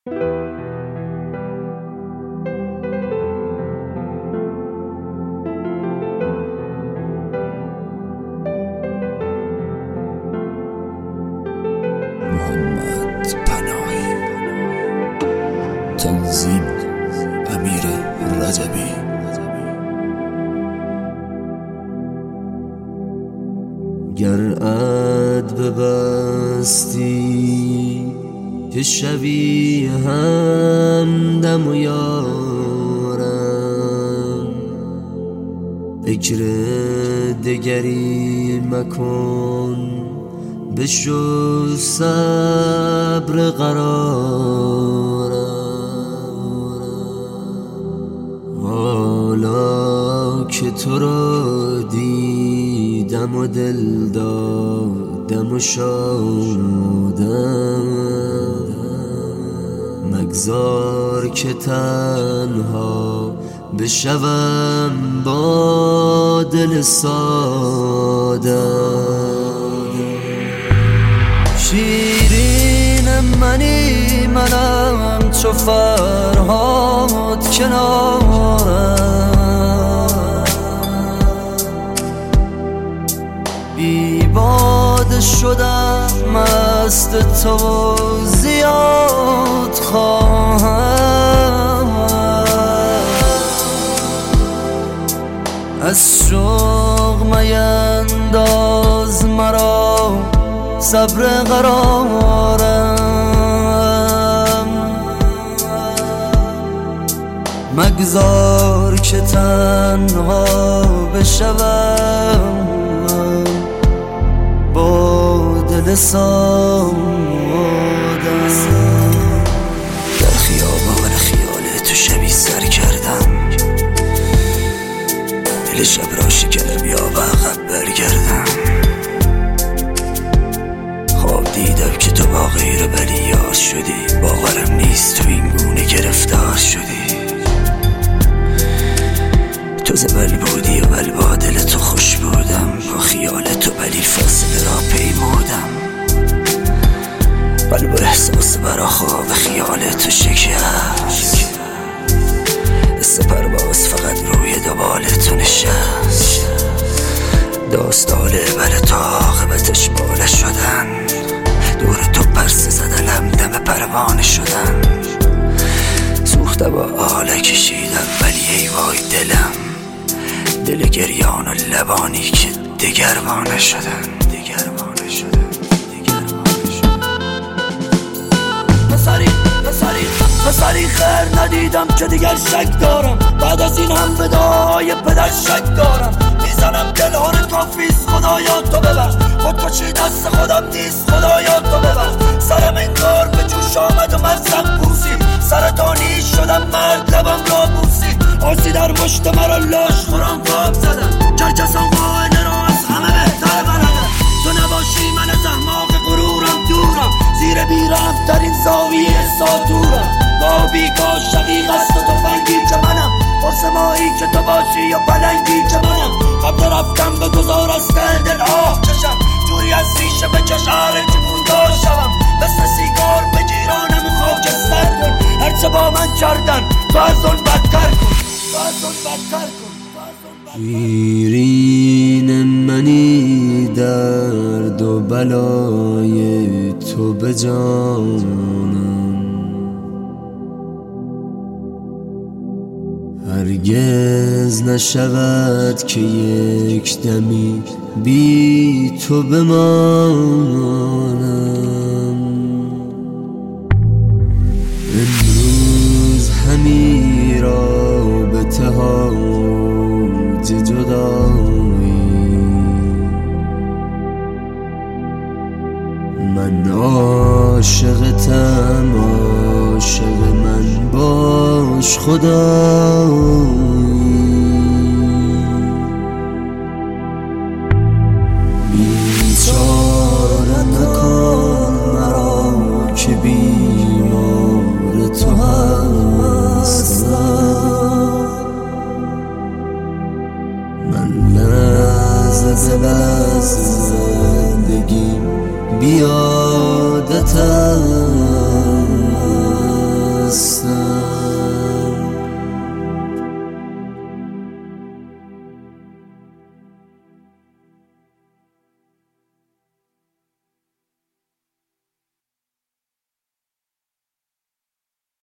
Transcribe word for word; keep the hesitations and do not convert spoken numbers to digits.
محمد پناهی. تنظیم امیر رجبی. گر اد ببستی که شبی همدم و یارم، فکر دگری مکن بشو صبر قرارم. حالا که تو را دیدم و دل دادم و شادم، مگذار که تنها بشوم با دل سادم. شیرین منی منم چو فرهاد کنارم، بی باده شدم مست تو زیاد خواهم. از شوق مینداز مرا صبر قرارم، مگذار که تنها بشوم با دل سادم. در خیابان خیال تو شبی سر کردم، دل شب را شکرم یا به عقب برگردم. خواب دیدم که تو با غیر بلی یار شدی، باورم نیست تو این گونه گرفتار شدی. تو زبل بودی و بل با دل تو خوش بودم، با خیال تو بلی فاصله را پیمودم. قلب و احساس برا خواب خیال تو شکست، حس پرواز فقط روی دوبال تو نشست. داستان بر تا عاقبتش باله شدن، دور تو پرسه زدن همدم پروانه شدن. سوخته با آله کشیدم ولی ای وای دلم، دل گریان و لبانی که دگروانه شدن. دگروانه شدن دگروانه شدن. پسری پسری پسری خیر ندیدم که دیگر شک دارم، بعد از این هم فدای پدر شک دارم. میزنم دلار کافیست خدایا تو ببخش، خودکشی دست خودم نیست خدایا تو ببخش. سرم انگار به جوش آمد و مغزم پوسید، سرطانی شدم مرد لبم را بوسید. آرسی در مشت مرا لاش خورم خواب زدم، کرکسان قائله را از همه بهتر بلدم. تو نباشی من از احماق غرورم دورم، زیر بیرفترین زاویه ساتورم. با بیگاه شقیق است و تفنگی که منم، آسمایی که تو باشی یا پلنگی که منم. قبل رفتم به گذار از دل آه کشم، جوری از ریشه به کشار جبون داشتم. مثل سیگار به جیرانم و خاکستر کن، هرچه با من کردن تو از اون بدتر کن، تو از اون بدتر کن. شیرین منی درد و بلای تو به جانم، هرگز نشود که یک دمی بی تو بمانم. امروز همی رابطه هاج جدایی، من عاشقتم عاشق من باش خدایی. بیچاره نکن مرا که بی